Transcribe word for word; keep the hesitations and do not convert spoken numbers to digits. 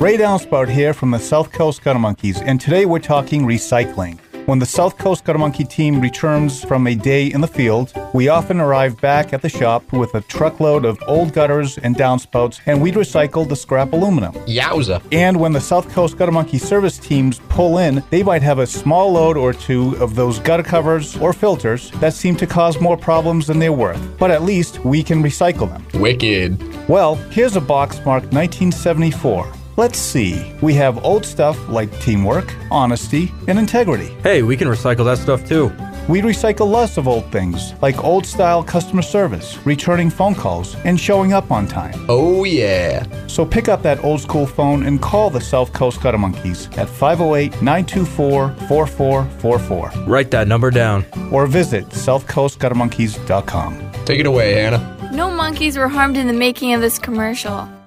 Ray Downspout here from the South Coast Gutter Monkeys, and today we're talking recycling. When the South Coast Gutter Monkey team returns from a day in the field, we often arrive back at the shop with a truckload of old gutters and downspouts, and we'd recycle the scrap aluminum. Yowza. And when the South Coast Gutter Monkey service teams pull in, they might have a small load or two of those gutter covers or filters that seem to cause more problems than they're worth. But at least we can recycle them. Wicked. Well, here's a box marked nineteen seventy-four. Let's see. We have old stuff like teamwork, honesty, and integrity. Hey, we can recycle that stuff too. We recycle lots of old things, like old-style customer service, returning phone calls, and showing up on time. Oh, yeah. So pick up that old-school phone and call the South Coast Gutter Monkeys at five oh eight, nine two four, four four four four. Write that number down. Or visit south coast gutter monkeys dot com. Take it away, Hannah. No monkeys were harmed in the making of this commercial.